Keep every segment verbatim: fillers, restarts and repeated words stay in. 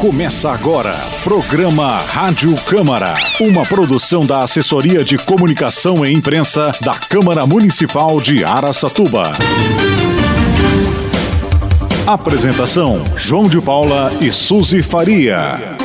Começa agora, programa Rádio Câmara, uma produção da Assessoria de Comunicação e Imprensa da Câmara Municipal de Araçatuba. Apresentação, João de Paula e Suzy Faria.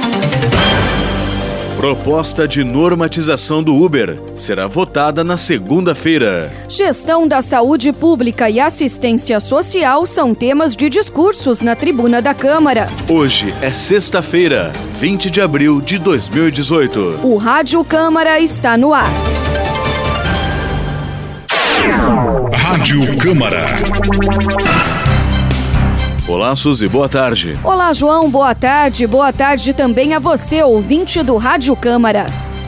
Proposta de normatização do Uber será votada na segunda-feira. Gestão da saúde pública e assistência social são temas de discursos na tribuna da Câmara. Hoje é sexta-feira, vinte de abril de dois mil e dezoito. O Rádio Câmara está no ar. Rádio Câmara. Olá, Suzy, boa tarde. Olá, João, boa tarde. Boa tarde também a você, ouvinte do Rádio Câmara.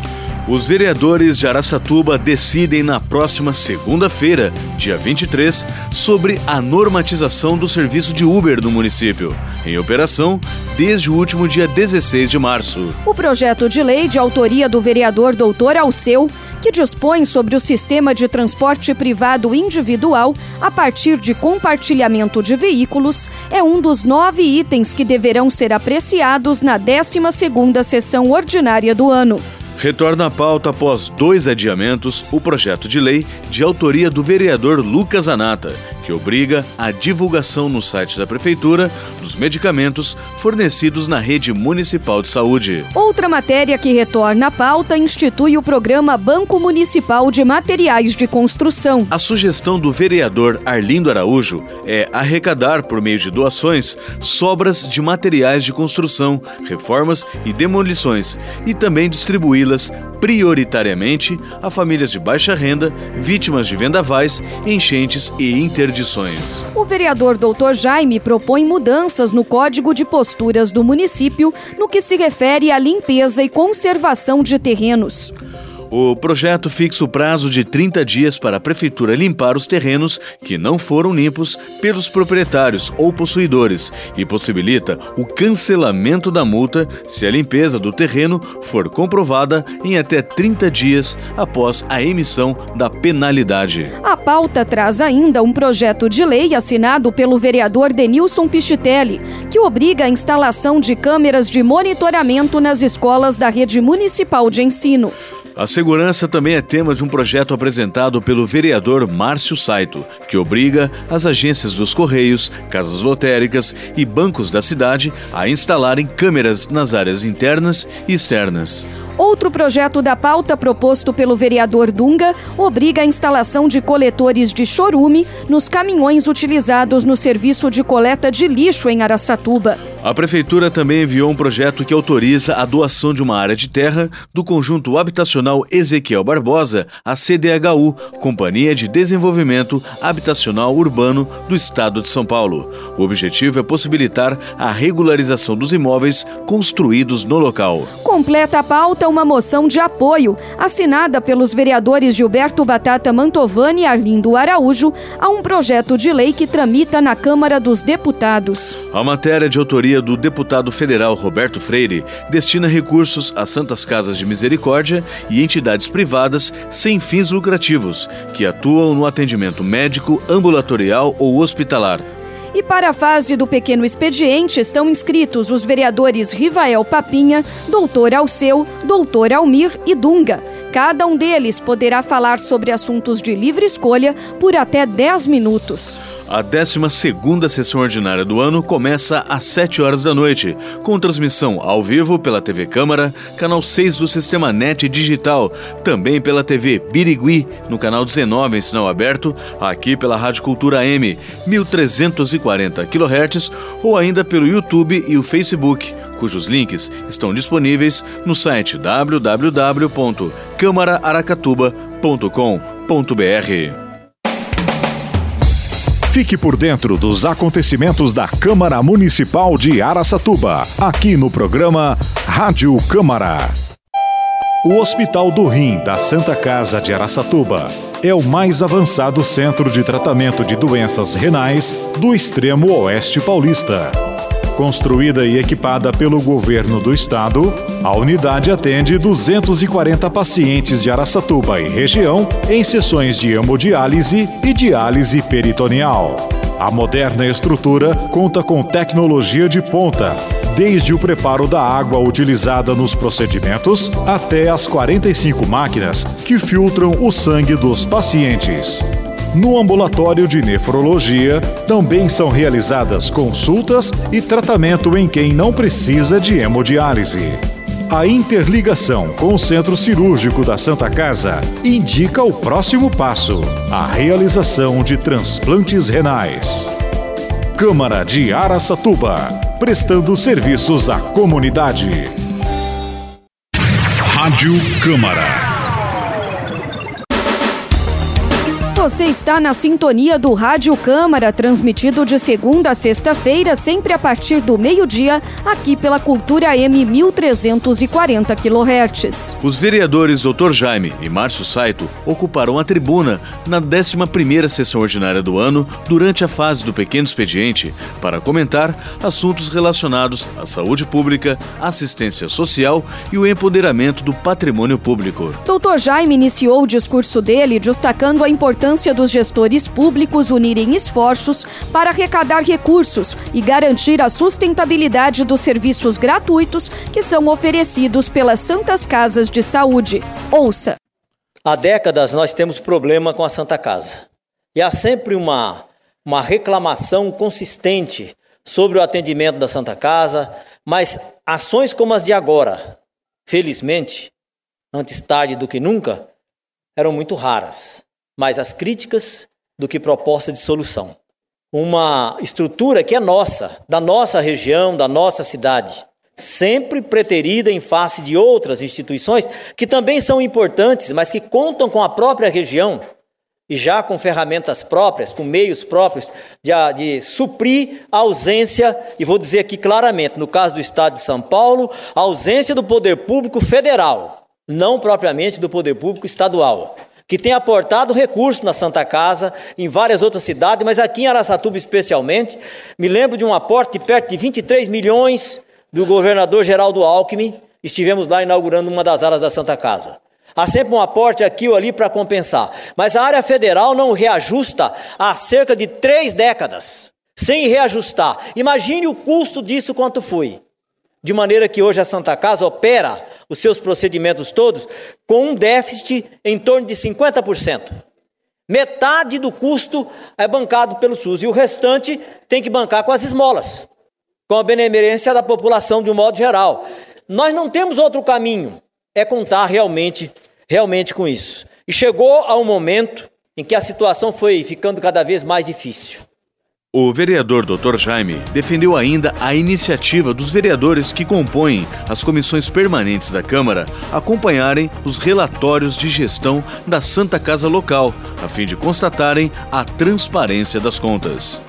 Os vereadores de Araçatuba decidem na próxima segunda-feira, dia vinte e três, sobre a normatização do serviço de Uber no município, em operação desde o último dia dezesseis de março. O projeto de lei de autoria do vereador doutor Alceu, que dispõe sobre o sistema de transporte privado individual a partir de compartilhamento de veículos, é um dos nove itens que deverão ser apreciados na décima segunda sessão ordinária do ano. Retorna à pauta após dois adiamentos o projeto de lei de autoria do vereador Lucas Anata, que obriga a divulgação no site da Prefeitura dos medicamentos fornecidos na rede municipal de saúde. Outra matéria que retorna à pauta institui o programa Banco Municipal de Materiais de Construção. A sugestão do vereador Arlindo Araújo é arrecadar, por meio de doações, sobras de materiais de construção, reformas e demolições, e também distribuí-las prioritariamente a famílias de baixa renda, vítimas de vendavais, enchentes e interdições. O vereador doutor Jaime propõe mudanças no Código de Posturas do município no que se refere à limpeza e conservação de terrenos. O projeto fixa o prazo de trinta dias para a Prefeitura limpar os terrenos que não foram limpos pelos proprietários ou possuidores e possibilita o cancelamento da multa se a limpeza do terreno for comprovada em até trinta dias após a emissão da penalidade. A pauta traz ainda um projeto de lei assinado pelo vereador Denilson Pichitelli, que obriga a instalação de câmeras de monitoramento nas escolas da rede municipal de ensino. A segurança também é tema de um projeto apresentado pelo vereador Márcio Saito, que obriga as agências dos Correios, casas lotéricas e bancos da cidade a instalarem câmeras nas áreas internas e externas. Outro projeto da pauta proposto pelo vereador Dunga obriga a instalação de coletores de chorume nos caminhões utilizados no serviço de coleta de lixo em Araçatuba. A Prefeitura também enviou um projeto que autoriza a doação de uma área de terra do conjunto habitacional Ezequiel Barbosa à C D H U, Companhia de Desenvolvimento Habitacional Urbano do Estado de São Paulo. O objetivo é possibilitar a regularização dos imóveis construídos no local. Completa a pauta uma moção de apoio, assinada pelos vereadores Gilberto Batata Mantovani e Arlindo Araújo, a um projeto de lei que tramita na Câmara dos Deputados. A matéria de autoria do deputado federal Roberto Freire destina recursos a santas casas de misericórdia e entidades privadas sem fins lucrativos, que atuam no atendimento médico, ambulatorial ou hospitalar. E para a fase do pequeno expediente estão inscritos os vereadores Rivael Papinha, doutor Alceu, doutor Almir e Dunga. Cada um deles poderá falar sobre assuntos de livre escolha por até dez minutos. A décima segunda sessão ordinária do ano começa às sete horas da noite, com transmissão ao vivo pela T V Câmara, canal seis do Sistema Net Digital, também pela T V Birigui, no canal dezenove em sinal aberto, aqui pela Rádio Cultura A M, mil trezentos e quarenta quilohertz, ou ainda pelo YouTube e o Facebook, cujos links estão disponíveis no site w w w ponto câmara aracatuba ponto com ponto b r. Fique por dentro dos acontecimentos da Câmara Municipal de Araçatuba, aqui no programa Rádio Câmara. O Hospital do Rim da Santa Casa de Araçatuba é o mais avançado centro de tratamento de doenças renais do extremo oeste paulista. Construída e equipada pelo governo do estado, a unidade atende duzentos e quarenta pacientes de Araçatuba e região em sessões de hemodiálise e diálise peritoneal. A moderna estrutura conta com tecnologia de ponta, desde o preparo da água utilizada nos procedimentos até as quarenta e cinco máquinas que filtram o sangue dos pacientes. No ambulatório de nefrologia, também são realizadas consultas e tratamento em quem não precisa de hemodiálise. A interligação com o Centro Cirúrgico da Santa Casa indica o próximo passo: a realização de transplantes renais. Câmara de Araçatuba, prestando serviços à comunidade. Rádio Câmara. Você está na sintonia do Rádio Câmara, transmitido de segunda a sexta-feira, sempre a partir do meio-dia, aqui pela Cultura M mil trezentos e quarenta quilohertz. Os vereadores doutor Jaime e Márcio Saito ocuparam a tribuna na décima primeira sessão ordinária do ano, durante a fase do pequeno expediente, para comentar assuntos relacionados à saúde pública, assistência social e o empoderamento do patrimônio público. doutor Jaime iniciou o discurso dele destacando a importância dos gestores públicos unirem esforços para arrecadar recursos e garantir a sustentabilidade dos serviços gratuitos que são oferecidos pelas Santas Casas de Saúde. Ouça. Há décadas nós temos problema com a Santa Casa. E há sempre uma, uma reclamação consistente sobre o atendimento da Santa Casa, mas ações como as de agora, felizmente, antes tarde do que nunca, eram muito raras. Mais as críticas do que proposta de solução. Uma estrutura que é nossa, da nossa região, da nossa cidade, sempre preterida em face de outras instituições que também são importantes, mas que contam com a própria região e já com ferramentas próprias, com meios próprios de, de suprir a ausência, e vou dizer aqui claramente, no caso do Estado de São Paulo, a ausência do poder público federal, não propriamente do poder público estadual, que tem aportado recursos na Santa Casa, em várias outras cidades, mas aqui em Araçatuba especialmente, me lembro de um aporte de perto de vinte e três milhões do governador Geraldo Alckmin, estivemos lá inaugurando uma das áreas da Santa Casa. Há sempre um aporte aqui ou ali para compensar, mas a área federal não reajusta há cerca de três décadas, sem reajustar. Imagine o custo disso quanto foi. De maneira que hoje a Santa Casa opera os seus procedimentos todos com um déficit em torno de cinquenta por cento. Metade do custo é bancado pelo SUS e o restante tem que bancar com as esmolas, com a benemerência da população de um modo geral. Nós não temos outro caminho, é contar realmente, realmente com isso. E chegou a um momento em que a situação foi ficando cada vez mais difícil. O vereador doutor Jaime defendeu ainda a iniciativa dos vereadores que compõem as comissões permanentes da Câmara acompanharem os relatórios de gestão da Santa Casa local, a fim de constatarem a transparência das contas.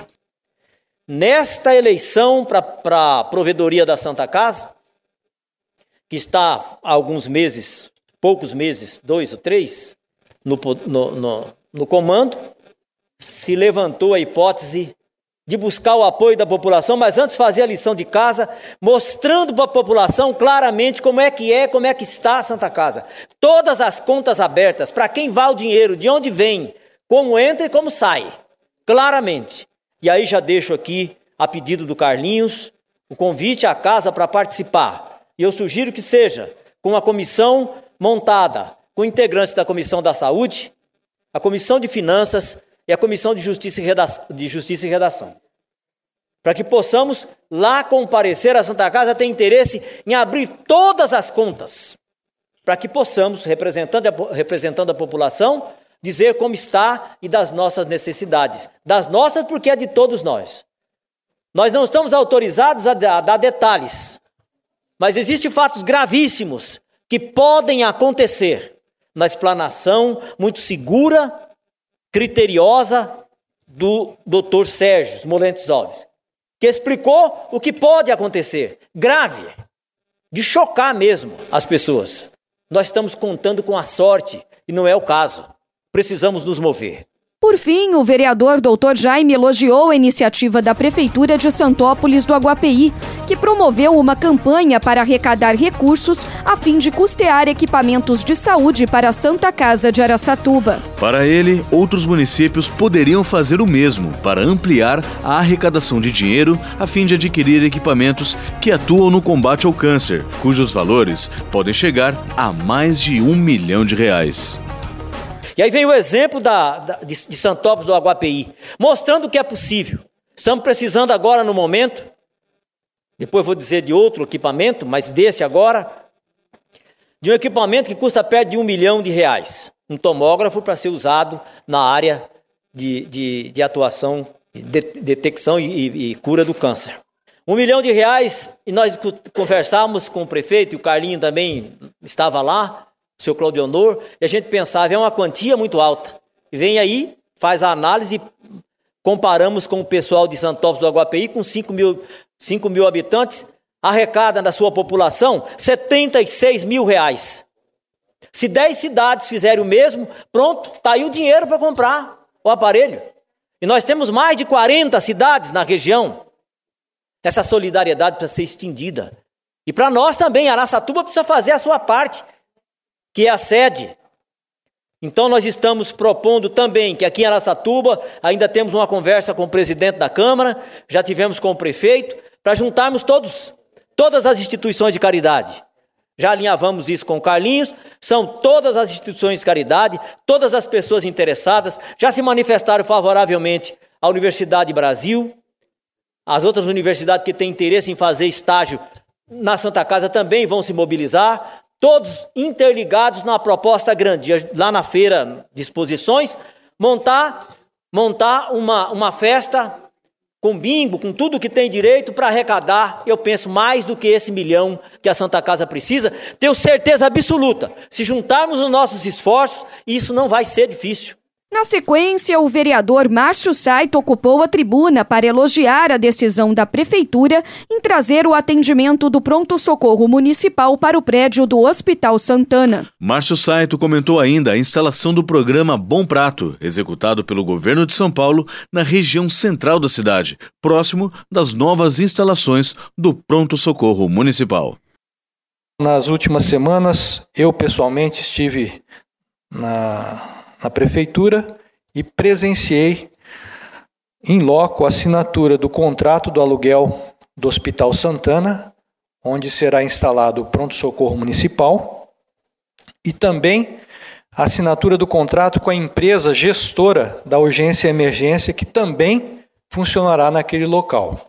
Nesta eleição para a provedoria da Santa Casa, que está há alguns meses, poucos meses, dois ou três, no, no, no, no comando, se levantou a hipótese de buscar o apoio da população, mas antes fazer a lição de casa, mostrando para a população claramente como é que é, como é que está a Santa Casa. Todas as contas abertas, para quem vai o dinheiro, de onde vem, como entra e como sai, claramente. E aí já deixo aqui, a pedido do Carlinhos, o convite à casa para participar. E eu sugiro que seja com uma comissão montada, com integrantes da Comissão da Saúde, a Comissão de Finanças e a Comissão de Justiça e Redação, de Justiça e Redação. Para que possamos lá comparecer, a Santa Casa tem interesse em abrir todas as contas, para que possamos, representando a, representando a população, dizer como está e das nossas necessidades. Das nossas, porque é de todos nós. Nós não estamos autorizados a, a dar detalhes, mas existem fatos gravíssimos que podem acontecer na explanação muito segura, criteriosa do doutor Sérgio Smolentes Alves, que explicou o que pode acontecer, grave, de chocar mesmo as pessoas. Nós estamos contando com a sorte e não é o caso. Precisamos nos mover. Por fim, o vereador doutor Jaime elogiou a iniciativa da Prefeitura de Santópolis do Aguapeí, que que promoveu uma campanha para arrecadar recursos a fim de custear equipamentos de saúde para a Santa Casa de Araçatuba. Para ele, outros municípios poderiam fazer o mesmo para ampliar a arrecadação de dinheiro a fim de adquirir equipamentos que atuam no combate ao câncer, cujos valores podem chegar a mais de um milhão de reais. E aí vem o exemplo da, da, de, de Santópolis do Aguapeí, mostrando que é possível. Estamos precisando agora, no momento, depois vou dizer de outro equipamento, mas desse agora, de um equipamento que custa perto de um milhão de reais. Um tomógrafo para ser usado na área de, de, de atuação, de, detecção e, e cura do câncer. Um milhão de reais, e nós conversávamos com o prefeito, e o Carlinho também estava lá, o seu Claudio Honor, e a gente pensava, é uma quantia muito alta. E vem aí, faz a análise, comparamos com o pessoal de Santópolis do Aguapeí, com cinco mil habitantes, arrecada da sua população setenta e seis mil reais. Se dez cidades fizerem o mesmo, pronto, está aí o dinheiro para comprar o aparelho. E nós temos mais de quarenta cidades na região. Essa solidariedade precisa ser estendida. E para nós também, Araçatuba precisa fazer a sua parte, que é a sede. Então nós estamos propondo também que aqui em Araçatuba ainda temos uma conversa com o presidente da Câmara, já tivemos com o prefeito, para juntarmos todos, todas as instituições de caridade. Já alinhavamos isso com o Carlinhos, são todas as instituições de caridade, todas as pessoas interessadas, já se manifestaram favoravelmente à Universidade Brasil, as outras universidades que têm interesse em fazer estágio na Santa Casa também vão se mobilizar, todos interligados na proposta grande, lá na feira de exposições, montar, montar uma, uma festa com bingo, com tudo que tem direito para arrecadar, eu penso, mais do que esse milhão que a Santa Casa precisa. Tenho certeza absoluta, se juntarmos os nossos esforços, isso não vai ser difícil. Na sequência, o vereador Márcio Saito ocupou a tribuna para elogiar a decisão da Prefeitura em trazer o atendimento do pronto-socorro municipal para o prédio do Hospital Santana. Márcio Saito comentou ainda a instalação do programa Bom Prato, executado pelo governo de São Paulo na região central da cidade, próximo das novas instalações do pronto-socorro municipal. Nas últimas semanas, eu pessoalmente estive na... na prefeitura e presenciei em loco a assinatura do contrato do aluguel do Hospital Santana, onde será instalado o pronto-socorro municipal, e também a assinatura do contrato com a empresa gestora da urgência e emergência, que também funcionará naquele local.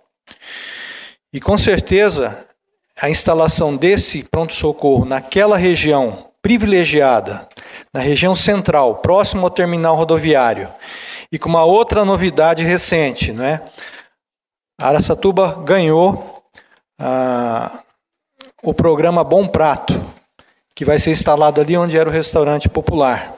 E com certeza a instalação desse pronto-socorro naquela região privilegiada, na região central, próximo ao terminal rodoviário, e com uma outra novidade recente, né? Araçatuba ganhou ah, o programa Bom Prato, que vai ser instalado ali onde era o restaurante popular.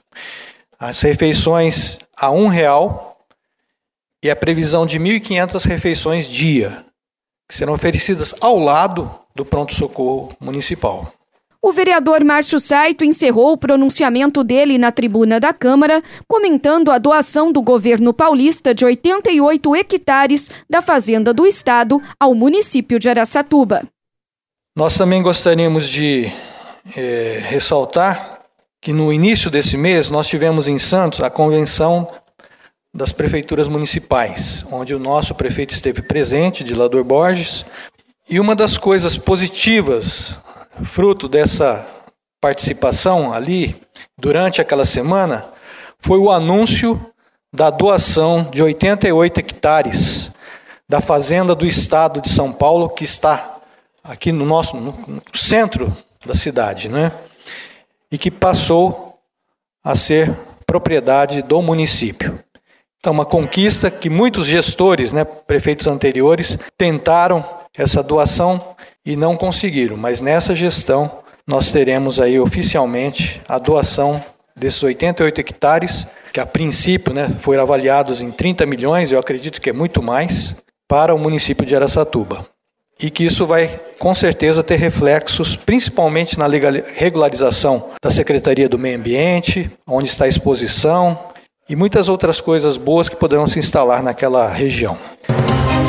As refeições a um real e a previsão de mil e quinhentas refeições dia, que serão oferecidas ao lado do pronto-socorro municipal. O vereador Márcio Saito encerrou o pronunciamento dele na tribuna da Câmara, comentando a doação do governo paulista de oitenta e oito hectares da Fazenda do Estado ao município de Araçatuba. Nós também gostaríamos de é, ressaltar que no início desse mês nós tivemos em Santos a convenção das prefeituras municipais, onde o nosso prefeito esteve presente, Dilador Borges, e uma das coisas positivas fruto dessa participação ali, durante aquela semana, foi o anúncio da doação de oitenta e oito hectares da Fazenda do Estado de São Paulo, que está aqui no nosso no centro da cidade, né? E que passou a ser propriedade do município. Então, uma conquista que muitos gestores, né, prefeitos anteriores, tentaram essa doação e não conseguiram, mas nessa gestão nós teremos aí oficialmente a doação desses oitenta e oito hectares, que a princípio, né, foram avaliados em trinta milhões, eu acredito que é muito mais, para o município de Araçatuba. E que isso vai, com certeza, ter reflexos, principalmente na regularização da Secretaria do Meio Ambiente, onde está a exposição, e muitas outras coisas boas que poderão se instalar naquela região.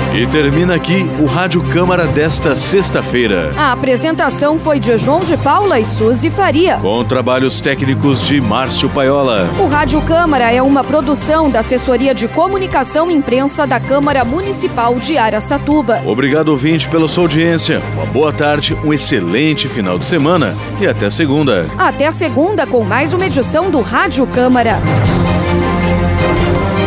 E termina aqui o Rádio Câmara desta sexta-feira. A apresentação foi de João de Paula e Suzy Faria, com trabalhos técnicos de Márcio Paiola. O Rádio Câmara é uma produção da Assessoria de Comunicação e Imprensa da Câmara Municipal de Araçatuba. Obrigado, ouvinte, pela sua audiência. Uma boa tarde, um excelente final de semana e até segunda. Até segunda com mais uma edição do Rádio Câmara.